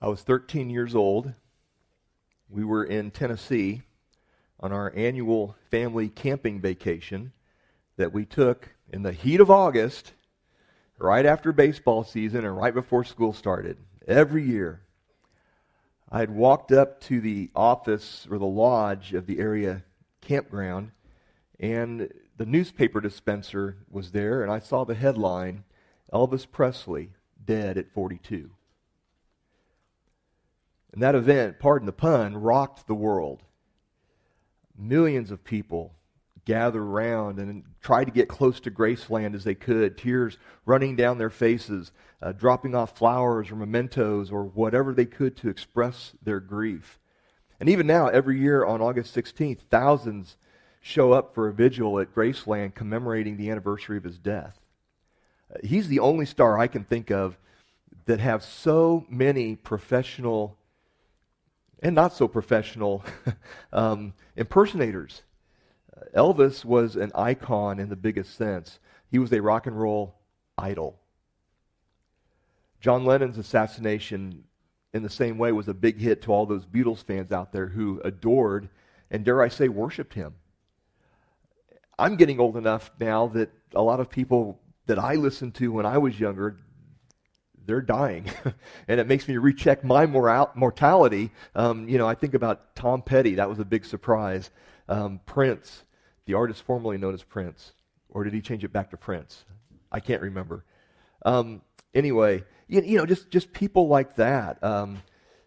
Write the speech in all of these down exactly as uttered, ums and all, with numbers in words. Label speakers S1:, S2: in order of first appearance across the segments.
S1: I was thirteen years old. We were in Tennessee on our annual family camping vacation that we took in the heat of August, right after baseball season and right before school started, every year. I had walked up to the office or the lodge of the area campground, and the newspaper dispenser was there, and I saw the headline, Elvis Presley, dead at forty-two. And that event, pardon the pun, rocked the world. Millions of people gathered around and tried to get close to Graceland as they could, tears running down their faces, uh, dropping off flowers or mementos or whatever they could to express their grief. And even now, every year on August sixteenth, thousands show up for a vigil at Graceland commemorating the anniversary of his death. Uh, he's the only star I can think of that have so many professional and not so professional um, impersonators. Uh, Elvis was an icon in the biggest sense. He was a rock and roll idol. John Lennon's assassination, in the same way, was a big hit to all those Beatles fans out there who adored and, dare I say, worshipped him. I'm getting old enough now that a lot of people that I listened to when I was younger, they're dying. And it makes me recheck my moral, mortality. Um, you know, I think about Tom Petty. That was a big surprise. Um, Prince, the artist formerly known as Prince. Or did he change it back to Prince? I can't remember. Um, anyway, you, you know, just, just people like that. Um,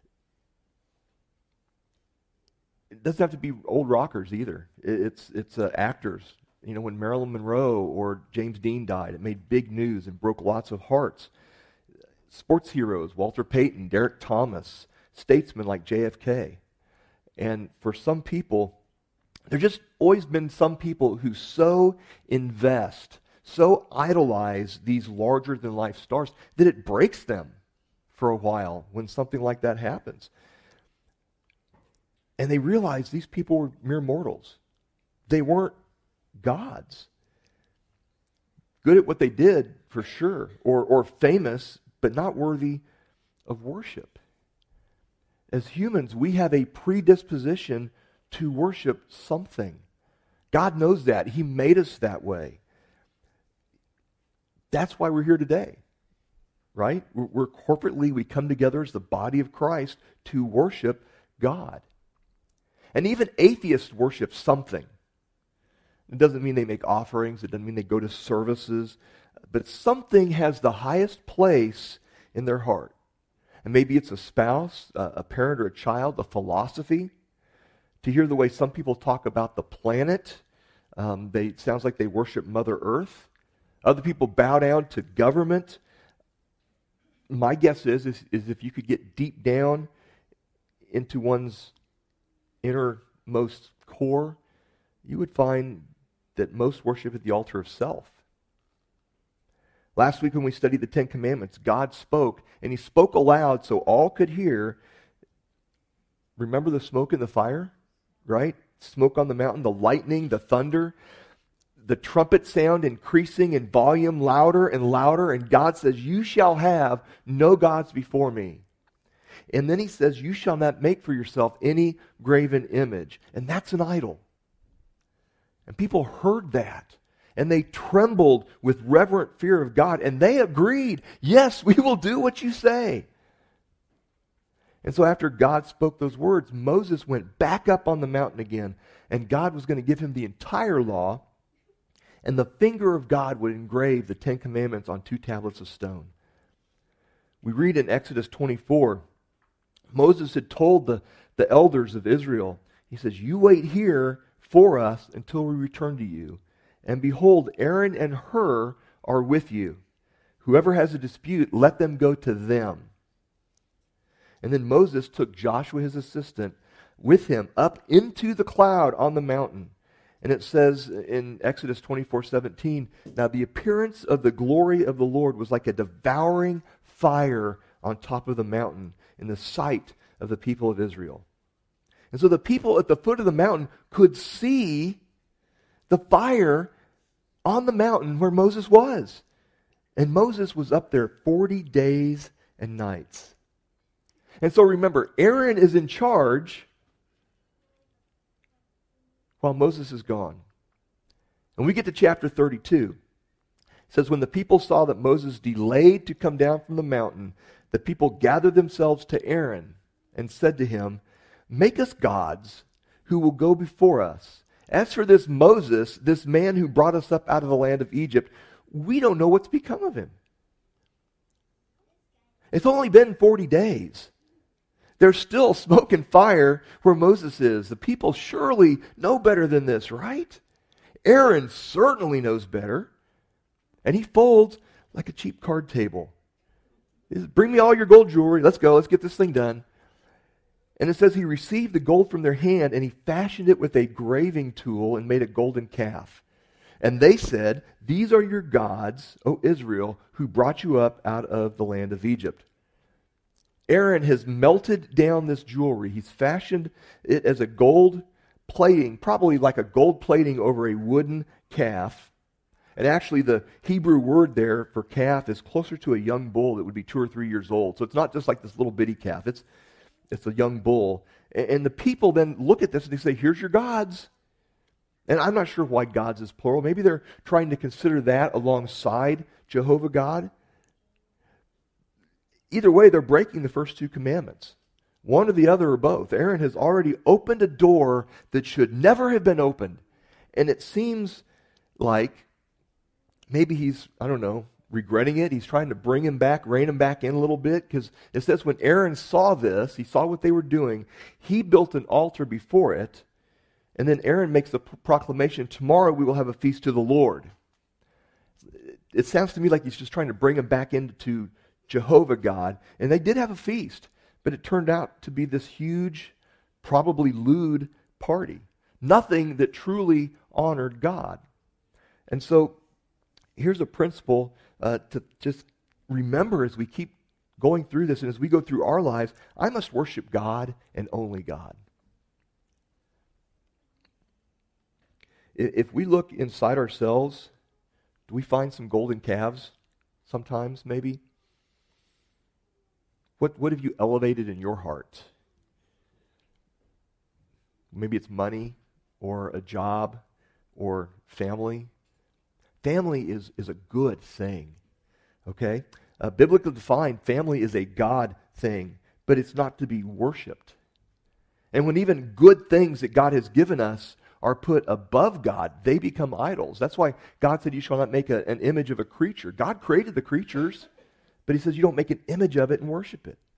S1: it doesn't have to be old rockers either. It, it's, it's uh, actors. You know, when Marilyn Monroe or James Dean died, it made big news and broke lots of hearts. Sports heroes, Walter Payton, Derek Thomas, statesmen like J F K. And for some people, there's just always been some people who so invest, so idolize these larger-than-life stars that it breaks them for a while when something like that happens. And they realize these people were mere mortals. They weren't gods. Good at what they did, for sure, or, or famous, but not worthy of worship. As humans, we have a predisposition to worship something. God knows that. He made us that way. That's why we're here today, right? We're, we're corporately, we come together as the body of Christ to worship God. And even atheists worship something. It doesn't mean they make offerings. It doesn't mean they go to services. But something has the highest place in their heart. And maybe it's a spouse, a parent or a child, a philosophy. To hear the way some people talk about the planet, um, they, it sounds like they worship Mother Earth. Other people bow down to government. My guess is, is, is if you could get deep down into one's innermost core, you would find that most worship at the altar of self. Last week when we studied the Ten Commandments, God spoke, and He spoke aloud so all could hear. Remember the smoke and the fire, right? Smoke on the mountain, the lightning, the thunder, the trumpet sound increasing in volume, louder and louder, and God says, "You shall have no gods before me." And then He says, "You shall not make for yourself any graven image." And that's an idol. And people heard that. And they trembled with reverent fear of God. And they agreed, "Yes, we will do what you say." And so after God spoke those words, Moses went back up on the mountain again. And God was going to give him the entire law. And the finger of God would engrave the Ten Commandments on two tablets of stone. We read in Exodus twenty-four, Moses had told the, the elders of Israel, he says, "You wait here for us until we return to you. And behold, Aaron and Hur are with you. Whoever has a dispute, let them go to them." And then Moses took Joshua, his assistant, with him up into the cloud on the mountain. And it says in Exodus twenty-four seventeen, "Now the appearance of the glory of the Lord was like a devouring fire on top of the mountain in the sight of the people of Israel." And so the people at the foot of the mountain could see the fire on the mountain where Moses was. And Moses was up there forty days and nights. And so remember, Aaron is in charge while Moses is gone. And we get to chapter thirty-two. It says, when the people saw that Moses delayed to come down from the mountain, the people gathered themselves to Aaron and said to him, make us gods who will go before us. As for this Moses, this man who brought us up out of the land of Egypt, we don't know what's become of him. It's only been forty days. There's still smoke and fire where Moses is. The people surely know better than this, right? Aaron certainly knows better. And he folds like a cheap card table. He says, bring me all your gold jewelry. Let's go. Let's get this thing done. And it says he received the gold from their hand and he fashioned it with a graving tool and made a golden calf. And they said, these are your gods, O Israel, who brought you up out of the land of Egypt. Aaron has melted down this jewelry. He's fashioned it as a gold plating, probably like a gold plating over a wooden calf. And actually the Hebrew word there for calf is closer to a young bull that would be two or three years old. So it's not just like this little bitty calf. It's, it's a young bull. And the people then look at this and they say, here's your gods. And I'm not sure why gods is plural. Maybe they're trying to consider that alongside Jehovah God. Either way, they're breaking the first two commandments. One or the other or both. Aaron has already opened a door that should never have been opened. And it seems like maybe he's, I don't know, regretting it. He's trying to bring him back, rein him back in a little bit. Because it says when Aaron saw this, he saw what they were doing, he built an altar before it. And then Aaron makes the proclamation, tomorrow we will have a feast to the Lord. It sounds to me like he's just trying to bring him back into Jehovah God. And they did have a feast, but it turned out to be this huge, probably lewd party. Nothing that truly honored God. And so here's a principle uh, to just remember as we keep going through this and as we go through our lives. I must worship God and only God. If we look inside ourselves, do we find some golden calves sometimes, maybe? What, what have you elevated in your heart? Maybe it's money or a job or family. Family is, is a good thing, okay? Uh, biblically defined, family is a God thing, but it's not to be worshipped. And when even good things that God has given us are put above God, they become idols. That's why God said you shall not make a, an image of a creature. God created the creatures, but he says you don't make an image of it and worship it.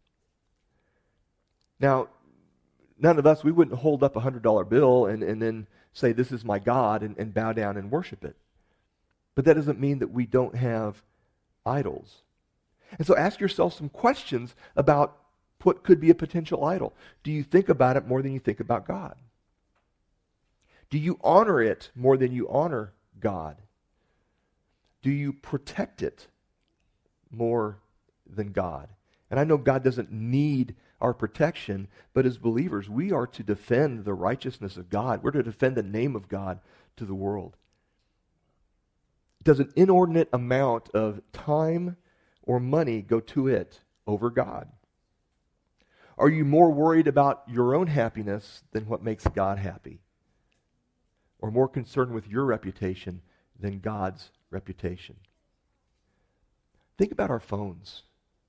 S1: Now, none of us, we wouldn't hold up a one hundred dollar bill and, and then say this is my God and, and bow down and worship it. But that doesn't mean that we don't have idols. And so ask yourself some questions about what could be a potential idol. Do you think about it more than you think about God? Do you honor it more than you honor God? Do you protect it more than God? And I know God doesn't need our protection, but as believers, we are to defend the righteousness of God. We're to defend the name of God to the world. Does an inordinate amount of time or money go to it over God? Are you more worried about your own happiness than what makes God happy? Or more concerned with your reputation than God's reputation? Think about our phones.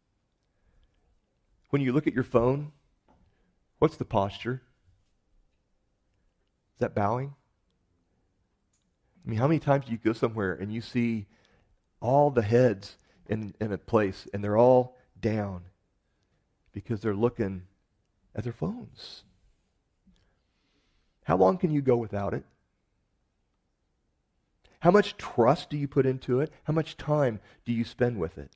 S1: When you look at your phone, what's the posture? Is that bowing? I mean, how many times do you go somewhere and you see all the heads in, in a place and they're all down because they're looking at their phones? How long can you go without it? How much trust do you put into it? How much time do you spend with it?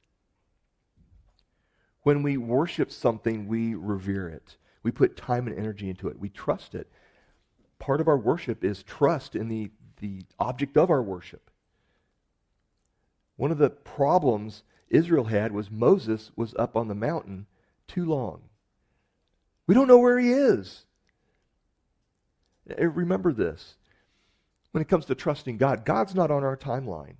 S1: When we worship something, we revere it. We put time and energy into it. We trust it. Part of our worship is trust in the, the object of our worship. One of the problems Israel had was Moses was up on the mountain too long. We don't know where he is. Remember this. When it comes to trusting God, God's not on our timeline.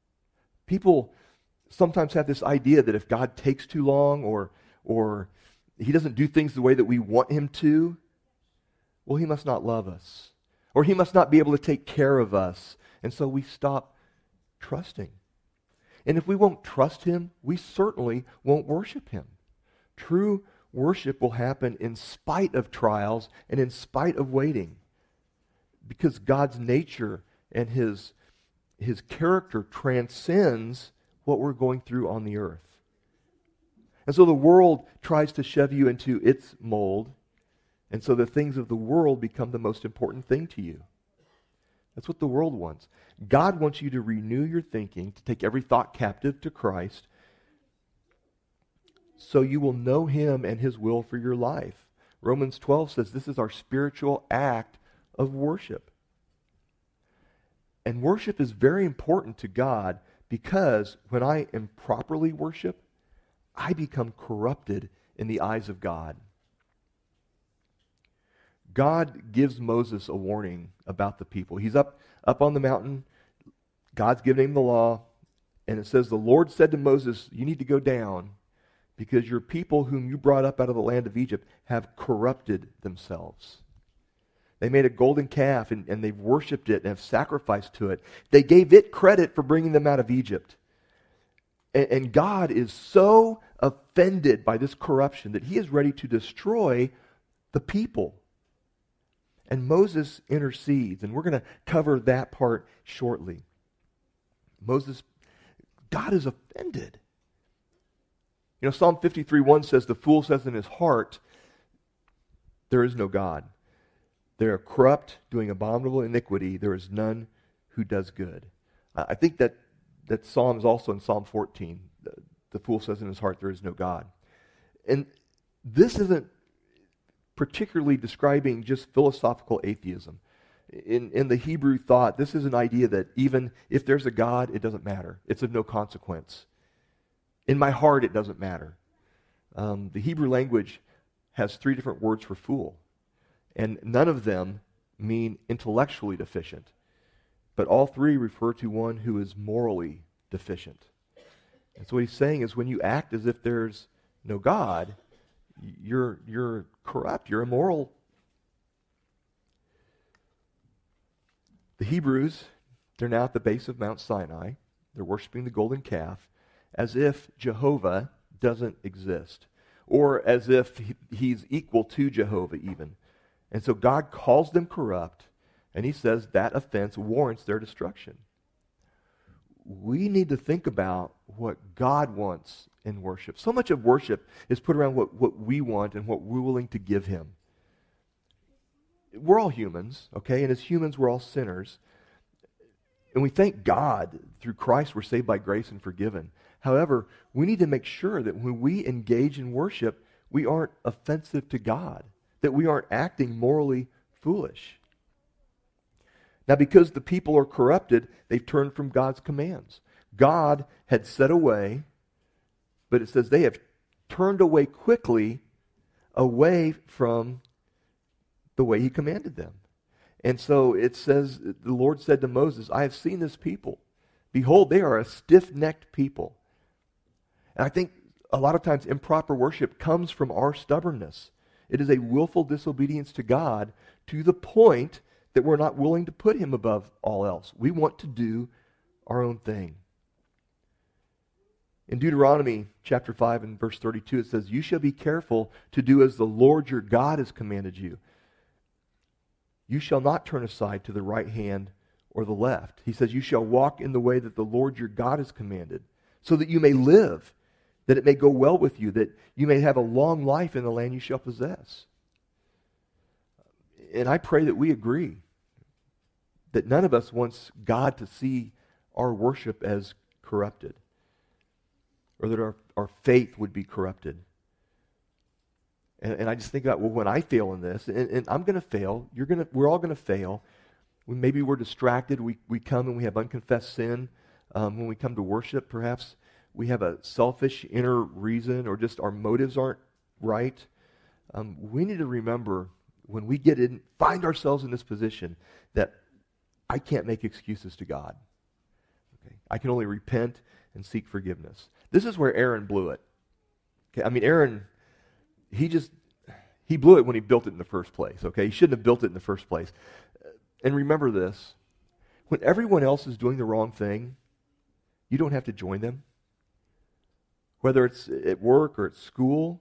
S1: People sometimes have this idea that if God takes too long or or he doesn't do things the way that we want him to, well, he must not love us. Or he must not be able to take care of us. And so we stop trusting. And if we won't trust him, we certainly won't worship him. True worship will happen in spite of trials and in spite of waiting. Because God's nature and his, his character transcends what we're going through on the earth. And so the world tries to shove you into its mold, and so the things of the world become the most important thing to you. That's what the world wants. God wants you to renew your thinking, to take every thought captive to Christ, so you will know him and his will for your life. Romans twelve says this is our spiritual act of worship. And worship is very important to God because when I improperly worship, I become corrupted in the eyes of God. God gives Moses a warning about the people. He's up, up on the mountain. God's giving him the law. And it says, the Lord said to Moses, you need to go down because your people whom you brought up out of the land of Egypt have corrupted themselves. They made a golden calf and, and they've worshipped it and have sacrificed to it. They gave it credit for bringing them out of Egypt. And, and God is so offended by this corruption that he is ready to destroy the people. And Moses intercedes, and we're going to cover that part shortly. Moses, God is offended. You know, Psalm fifty-three one says, the fool says in his heart, there is no God. They are corrupt, doing abominable iniquity. There is none who does good. I think that, that psalm is also in Psalm fourteen. The, the fool says in his heart, there is no God. And this isn't particularly describing just philosophical atheism. In, in the Hebrew thought, this is an idea that even if there's a God, it doesn't matter. It's of no consequence. In my heart, it doesn't matter. Um, the Hebrew language has three different words for fool, and none of them mean intellectually deficient, but all three refer to one who is morally deficient. And so what he's saying is when you act as if there's no God, You're you're corrupt. You're immoral. The Hebrews, they're now at the base of Mount Sinai. They're worshiping the golden calf as if Jehovah doesn't exist, or as if he, he's equal to Jehovah even. And so God calls them corrupt, and he says that offense warrants their destruction. We need to think about what God wants in worship. So much of worship is put around what, what we want and what we're willing to give him. We're all humans, okay? And as humans, we're all sinners. And we thank God through Christ we're saved by grace and forgiven. However, we need to make sure that when we engage in worship, we aren't offensive to God, that we aren't acting morally foolish. Now, because the people are corrupted, they've turned from God's commands. God had set a way, but it says they have turned away quickly away from the way he commanded them. And so it says, the Lord said to Moses, I have seen this people. Behold, they are a stiff-necked people. And I think a lot of times improper worship comes from our stubbornness. It is a willful disobedience to God to the point that we're not willing to put him above all else. We want to do our own thing. In Deuteronomy chapter five and verse thirty-two, it says, you shall be careful to do as the Lord your God has commanded you. You shall not turn aside to the right hand or the left. He says, you shall walk in the way that the Lord your God has commanded, so that you may live, that it may go well with you, that you may have a long life in the land you shall possess. And I pray that we agree that none of us wants God to see our worship as corrupted, or that our, our faith would be corrupted. And, and I just think about, well, when I fail in this, and, and I'm going to fail, you're going to, we're all going to fail. When maybe we're distracted, we, we come and we have unconfessed sin. Um, when we come to worship, perhaps we have a selfish inner reason, or just our motives aren't right. Um, we need to remember when we get in, find ourselves in this position, that I can't make excuses to God. Okay? I can only repent and seek forgiveness. This is where Aaron blew it. Okay? I mean, Aaron, he just, he blew it when he built it in the first place, okay? He shouldn't have built it in the first place. And remember this, when everyone else is doing the wrong thing, you don't have to join them. Whether it's at work or at school,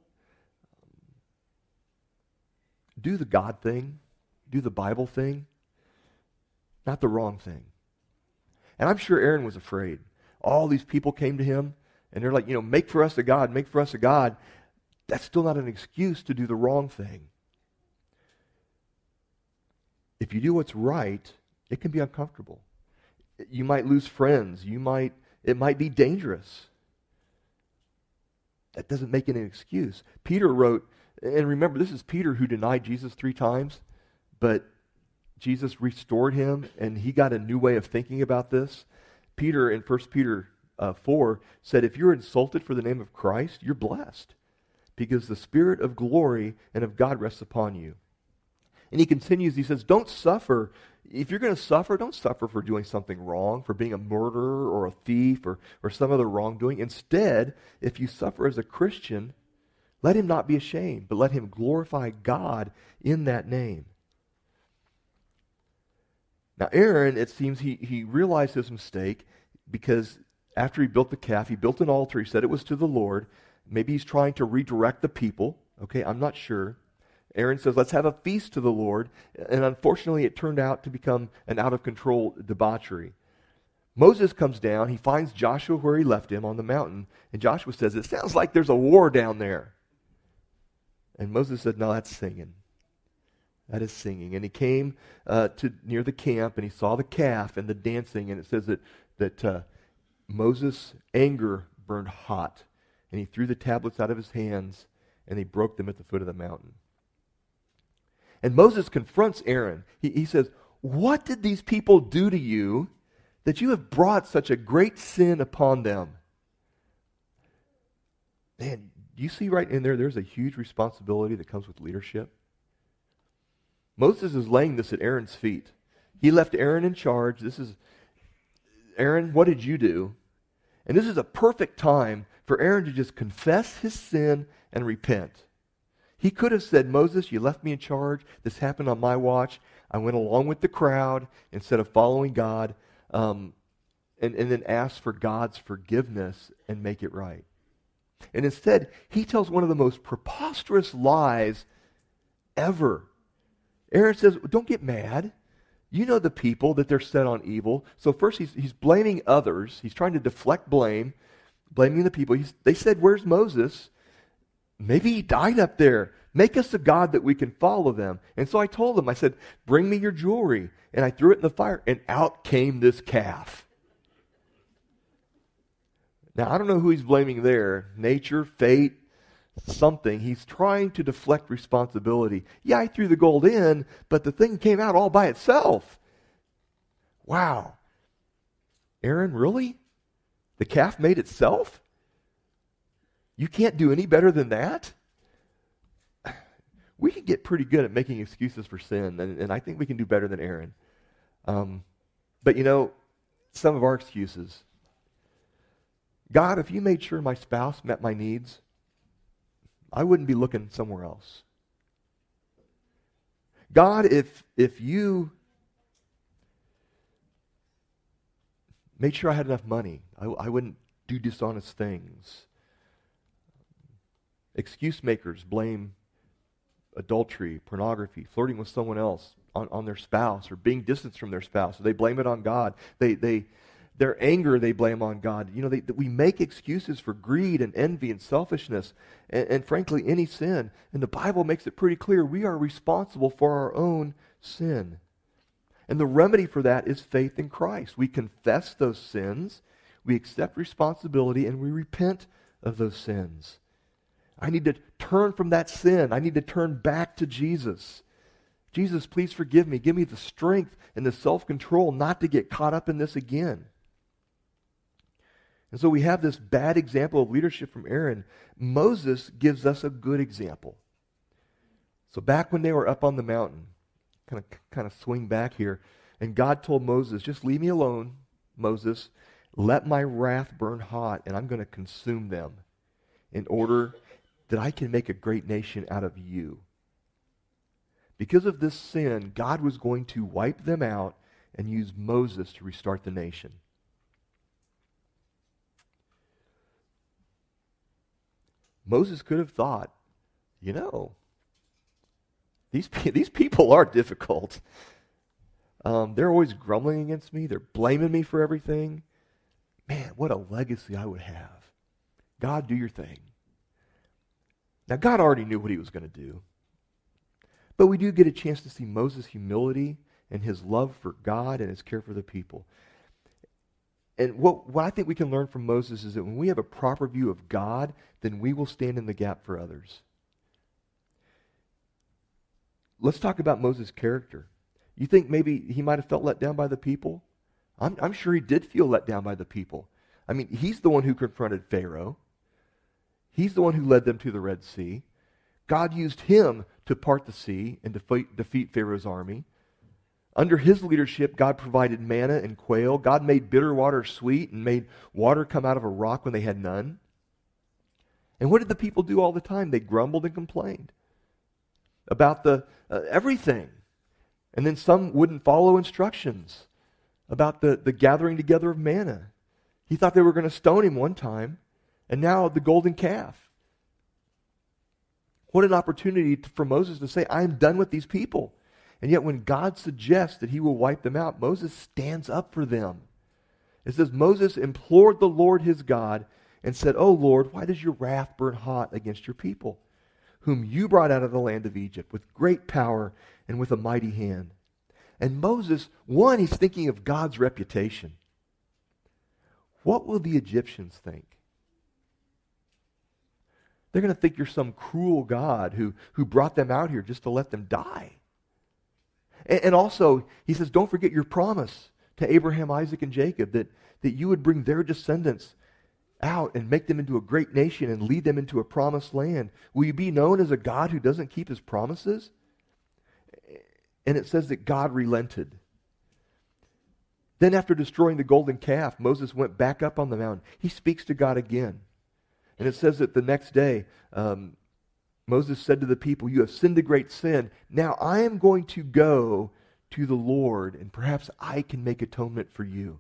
S1: do the God thing, do the Bible thing, not the wrong thing. And I'm sure Aaron was afraid. All these people came to him, and they're like, you know, make for us a God, make for us a God. That's still not an excuse to do the wrong thing. If you do what's right, it can be uncomfortable. You might lose friends. You might, it might be dangerous. That doesn't make it an excuse. Peter wrote, and remember, this is Peter who denied Jesus three times, but Jesus restored him, and he got a new way of thinking about this. Peter, in First Peter uh, four, said, if you're insulted for the name of Christ, you're blessed, because the Spirit of glory and of God rests upon you. And he continues, he says, don't suffer. If you're going to suffer, don't suffer for doing something wrong, for being a murderer or a thief or, or some other wrongdoing. Instead, if you suffer as a Christian, let him not be ashamed, but let him glorify God in that name. Now Aaron, it seems he, he realized his mistake because after he built the calf, he built an altar. He said it was to the Lord. Maybe he's trying to redirect the people. Okay, I'm not sure. Aaron says, let's have a feast to the Lord. And unfortunately, it turned out to become an out-of-control debauchery. Moses comes down. He finds Joshua where he left him on the mountain. And Joshua says, it sounds like there's a war down there. And Moses said, no, that's singing. That is singing. And he came uh, to near the camp, and he saw the calf and the dancing. And it says that, that uh, Moses' anger burned hot. And he threw the tablets out of his hands, and he broke them at the foot of the mountain. And Moses confronts Aaron. He, he says, what did these people do to you that you have brought such a great sin upon them? Man, you see right in there, there's a huge responsibility that comes with leadership. Moses is laying this at Aaron's feet. He left Aaron in charge. This is, Aaron, what did you do? And this is a perfect time for Aaron to just confess his sin and repent. He could have said, Moses, you left me in charge. This happened on my watch. I went along with the crowd instead of following God, um, and, and then ask for God's forgiveness and make it right. And instead, he tells one of the most preposterous lies ever. Aaron says, don't get mad. You know the people, that they're set on evil. So first he's, he's blaming others. He's trying to deflect blame, blaming the people. He's, they said, where's Moses? Maybe he died up there. Make us a God that we can follow them. And so I told them, I said, bring me your jewelry. And I threw it in the fire, and out came this calf. Now, I don't know who he's blaming there. Nature, fate, something. He's trying to deflect responsibility. Yeah, I threw the gold in, but the thing came out all by itself. Wow. Aaron, really? The calf made itself? You can't do any better than that? We can get pretty good at making excuses for sin, and, and I think we can do better than Aaron. Um, but you know, some of our excuses. God, if you made sure my spouse met my needs, I wouldn't be looking somewhere else. God, if if you made sure I had enough money, I, I wouldn't do dishonest things. Excuse makers blame adultery, pornography, flirting with someone else on, on their spouse, or being distanced from their spouse. So they blame it on God. They they their anger they blame on God. You know, they, we make excuses for greed and envy and selfishness and, and frankly any sin. And the Bible makes it pretty clear we are responsible for our own sin. And the remedy for that is faith in Christ. We confess those sins, we accept responsibility, and we repent of those sins. I need to turn from that sin. I need to turn back to Jesus. Jesus, please forgive me. Give me the strength and the self-control not to get caught up in this again. And so we have this bad example of leadership from Aaron. Moses gives us a good example. So back when they were up on the mountain, kind of kind of swing back here, and God told Moses, just leave me alone, Moses. Let my wrath burn hot, and I'm going to consume them in order that I can make a great nation out of you. Because of this sin, God was going to wipe them out and use Moses to restart the nation. Moses could have thought, you know, these, these people are difficult. Um, they're always grumbling against me. They're blaming me for everything. Man, what a legacy I would have. God, do your thing. Now, God already knew what he was going to do. But we do get a chance to see Moses' humility and his love for God and his care for the people. And what, what I think we can learn from Moses is that when we have a proper view of God, then we will stand in the gap for others. Let's talk about Moses' character. You think maybe he might have felt let down by the people? I'm, I'm sure he did feel let down by the people. I mean, he's the one who confronted Pharaoh. He's the one who led them to the Red Sea. God used him to part the sea and defeat, defeat Pharaoh's army. Under his leadership, God provided manna and quail. God made bitter water sweet and made water come out of a rock when they had none. And what did the people do all the time? They grumbled and complained about the uh, everything. And then some wouldn't follow instructions about the, the gathering together of manna. He thought they were going to stone him one time, and now the golden calf. What an opportunity to, for Moses to say, I am done with these people. And yet when God suggests that he will wipe them out, Moses stands up for them. It says, Moses implored the Lord his God and said, O Lord, why does your wrath burn hot against your people, whom you brought out of the land of Egypt with great power and with a mighty hand? And Moses, one, he's thinking of God's reputation. What will the Egyptians think? They're going to think you're some cruel God who, who brought them out here just to let them die. And, and also, he says, don't forget your promise to Abraham, Isaac, and Jacob that, that you would bring their descendants out and make them into a great nation and lead them into a promised land. Will you be known as a God who doesn't keep his promises? And it says that God relented. Then after destroying the golden calf, Moses went back up on the mountain. He speaks to God again. And it says that the next day, um, Moses said to the people, you have sinned a great sin. Now I am going to go to the Lord, and perhaps I can make atonement for you.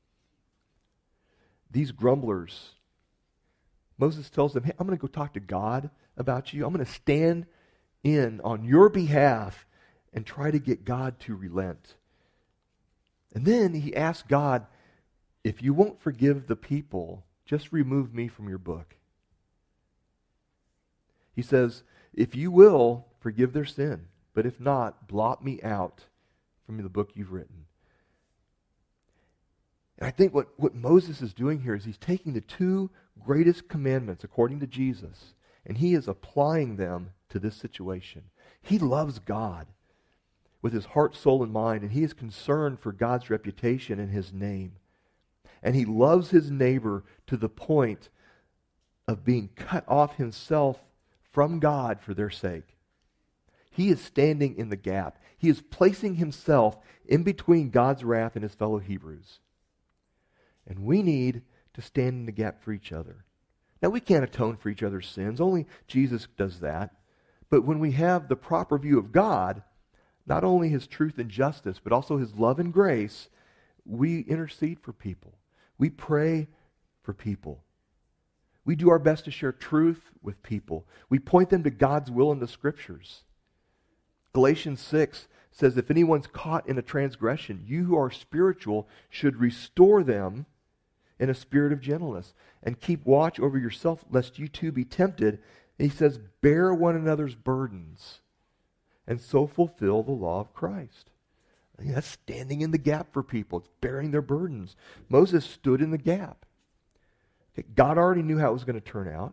S1: These grumblers, Moses tells them, hey, I'm going to go talk to God about you. I'm going to stand in on your behalf and try to get God to relent. And then he asks God, if you won't forgive the people, just remove me from your book. He says, if you will, forgive their sin, but if not, blot me out from the book you've written. And I think what, what Moses is doing here is he's taking the two greatest commandments according to Jesus, and he is applying them to this situation. He loves God with his heart, soul, and mind, and he is concerned for God's reputation and his name. And he loves his neighbor to the point of being cut off himself from God for their sake. He is standing in the gap. He is placing himself in between God's wrath and his fellow Hebrews. And we need to stand in the gap for each other. Now, we can't atone for each other's sins. Only Jesus does that. But when we have the proper view of God, not only his truth and justice, but also his love and grace, we intercede for people. We pray for people. We do our best to share truth with people. We point them to God's will in the Scriptures. Galatians six says, if anyone's caught in a transgression, you who are spiritual should restore them in a spirit of gentleness and keep watch over yourself lest you too be tempted. And he says, bear one another's burdens and so fulfill the law of Christ. I mean, that's standing in the gap for people. It's bearing their burdens. Moses stood in the gap. Okay, God already knew how it was going to turn out.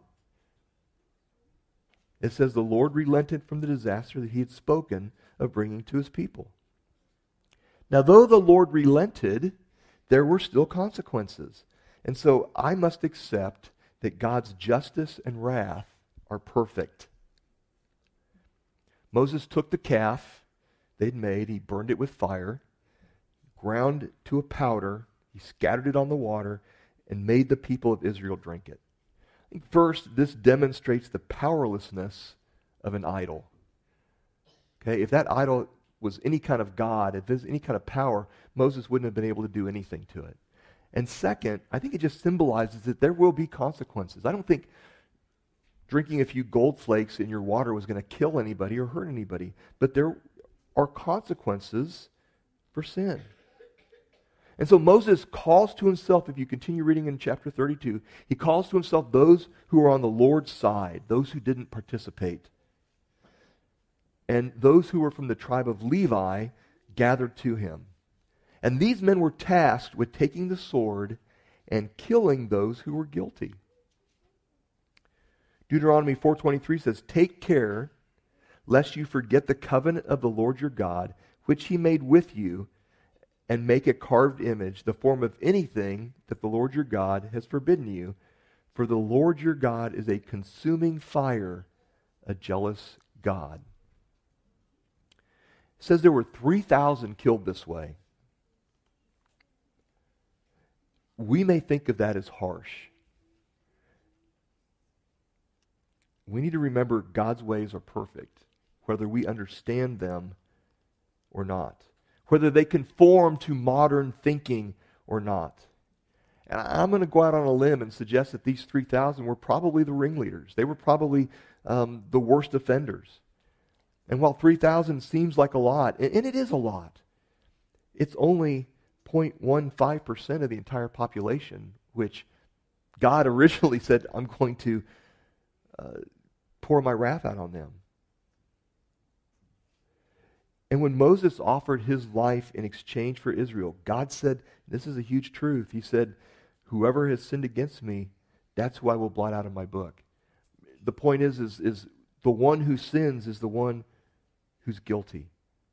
S1: It says the Lord relented from the disaster that he had spoken of bringing to his people. Now, though the Lord relented, there were still consequences. And so I must accept that God's justice and wrath are perfect. Moses took the calf they'd made, he burned it with fire, ground it to a powder, he scattered it on the water, and made the people of Israel drink it. I think first, this demonstrates the powerlessness of an idol. Okay, if that idol was any kind of god, if there's any kind of power, Moses wouldn't have been able to do anything to it. And second, I think it just symbolizes that there will be consequences. I don't think drinking a few gold flakes in your water was going to kill anybody or hurt anybody, but there are consequences for sin. And so Moses calls to himself, if you continue reading in chapter thirty-two, he calls to himself those who are on the Lord's side, those who didn't participate. And those who were from the tribe of Levi gathered to him. And these men were tasked with taking the sword and killing those who were guilty. Deuteronomy four twenty-three says, "Take care lest you forget the covenant of the Lord your God, which he made with you, and make a carved image, the form of anything that the Lord your God has forbidden you. For the Lord your God is a consuming fire, a jealous God." It says there were three thousand killed this way. We may think of that as harsh. We need to remember God's ways are perfect, whether we understand them or not, whether they conform to modern thinking or not. And I'm going to go out on a limb and suggest that these three thousand were probably the ringleaders. They were probably um, the worst offenders. And while three thousand seems like a lot, and it is a lot, it's only zero point one five percent of the entire population, which God originally said, I'm going to uh, pour my wrath out on them. And when Moses offered his life in exchange for Israel, God said, this is a huge truth. He said, whoever has sinned against me, that's who I will blot out of my book. The point is, is, is the one who sins is the one who's guilty.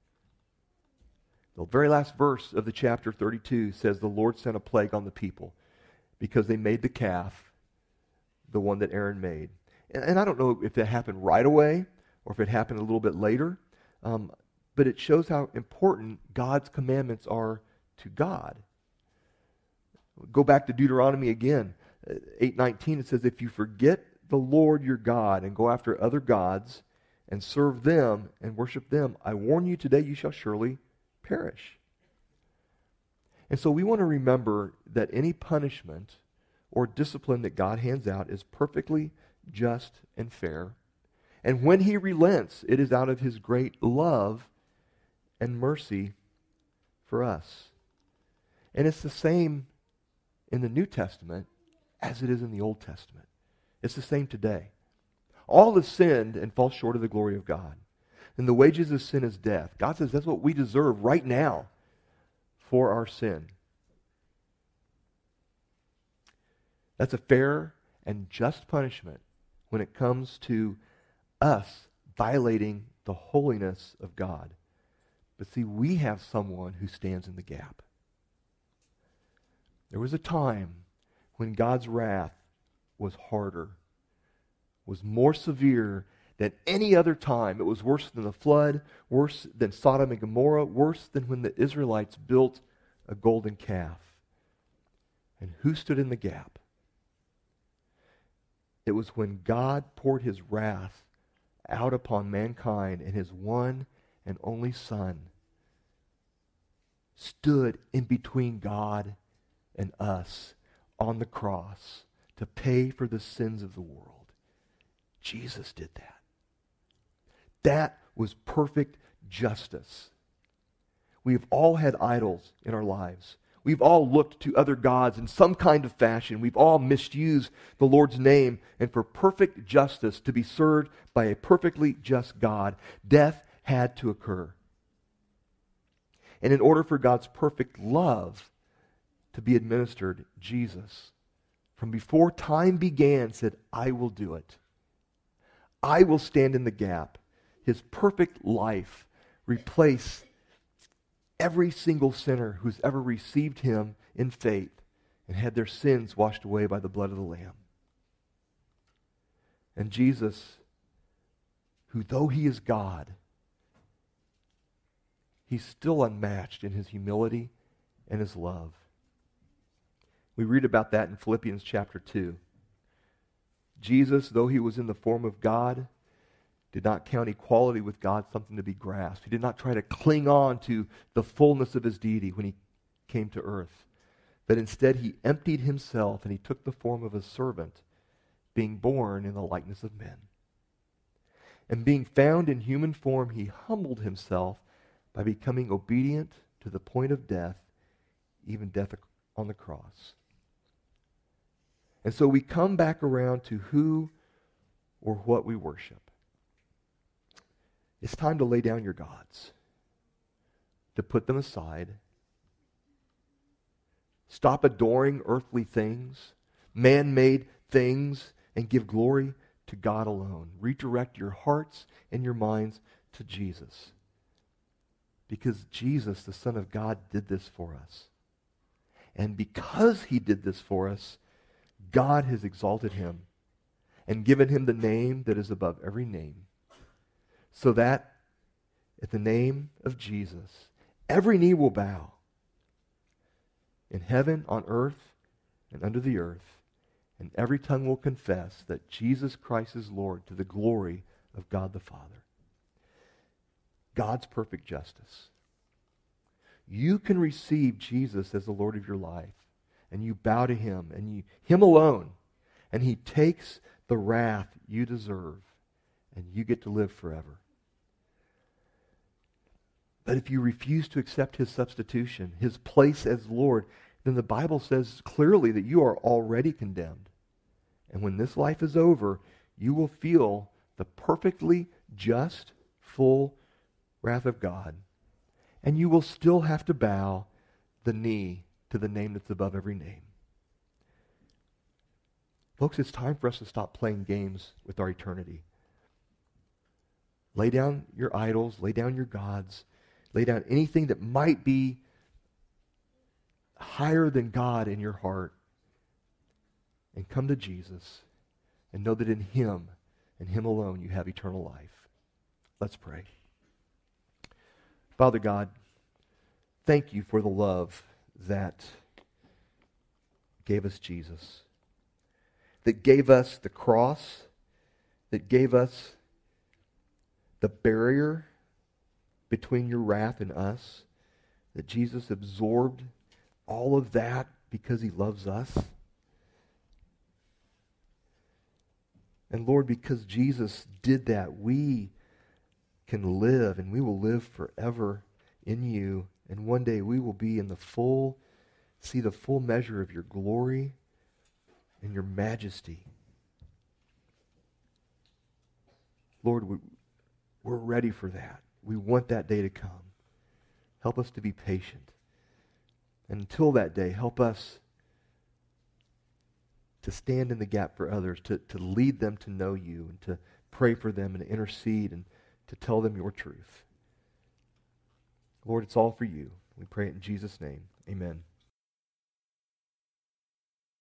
S1: The very last verse of the chapter thirty-two says the Lord sent a plague on the people because they made the calf, the one that Aaron made. And, and I don't know if that happened right away or if it happened a little bit later, um, but it shows how important God's commandments are to God. Go back to Deuteronomy again, eight nineteen. It says, if you forget the Lord your God and go after other gods and serve them and worship them, I warn you today you shall surely perish. And so we want to remember that any punishment or discipline that God hands out is perfectly just and fair. And when he relents, it is out of his great love and mercy for us. And it's the same in the New Testament as it is in the Old Testament. It's the same today. All have sinned and fall short of the glory of God. And the wages of sin is death. God says that's what we deserve right now for our sin. That's a fair and just punishment when it comes to us violating the holiness of God. But see, we have someone who stands in the gap. There was a time when God's wrath was harder, was more severe than any other time. It was worse than the flood, worse than Sodom and Gomorrah, worse than when the Israelites built a golden calf. And who stood in the gap? It was when God poured his wrath out upon mankind, and his one and only Son stood in between God and us on the cross to pay for the sins of the world. Jesus did that. That was perfect justice. We've all had idols in our lives. We've all looked to other gods in some kind of fashion. We've all misused the Lord's name. And for perfect justice to be served by a perfectly just God, death had to occur. And in order for God's perfect love to be administered, Jesus, from before time began, said, I will do it. I will stand in the gap. His perfect life replace every single sinner who's ever received him in faith and had their sins washed away by the blood of the Lamb. And Jesus, who though he is God, he's still unmatched in his humility and his love. We read about that in Philippians chapter two. Jesus, though he was in the form of God, did not count equality with God something to be grasped. He did not try to cling on to the fullness of his deity when he came to earth. But instead he emptied himself and he took the form of a servant, being born in the likeness of men. And being found in human form, he humbled himself by becoming obedient to the point of death, even death on the cross. And so we come back around to who or what we worship. It's time to lay down your gods, to put them aside. Stop adoring earthly things, man-made things, and give glory to God alone. Redirect your hearts and your minds to Jesus. Because Jesus, the Son of God, did this for us. And because he did this for us, God has exalted him and given him the name that is above every name, so that at the name of Jesus, every knee will bow in heaven, on earth, and under the earth, and every tongue will confess that Jesus Christ is Lord, to the glory of God the Father. God's perfect justice. You can receive Jesus as the Lord of your life, and you bow to him, and you, him alone, and he takes the wrath you deserve, and you get to live forever. But if you refuse to accept his substitution, his place as Lord, then the Bible says clearly that you are already condemned. And when this life is over, you will feel the perfectly just, full wrath of God. And you will still have to bow the knee to the name that's above every name. Folks, it's time for us to stop playing games with our eternity. Lay down your idols, lay down your gods, lay down anything that might be higher than God in your heart, and come to Jesus and know that in him and him alone you have eternal life. Let's pray. Father God, thank you for the love that gave us Jesus, that gave us the cross, that gave us the barrier between your wrath and us, that Jesus absorbed all of that because he loves us. And Lord, because Jesus did that, we can live, and we will live forever in you. And one day we will be in the full, see the full measure of your glory and your majesty. Lord, we, we're ready for that. We want that day to come. Help us to be patient. And until that day, help us to stand in the gap for others, to, to lead them to know you, and to pray for them, and to intercede, and to tell them your truth. Lord, it's all for you. We pray it in Jesus' name. Amen.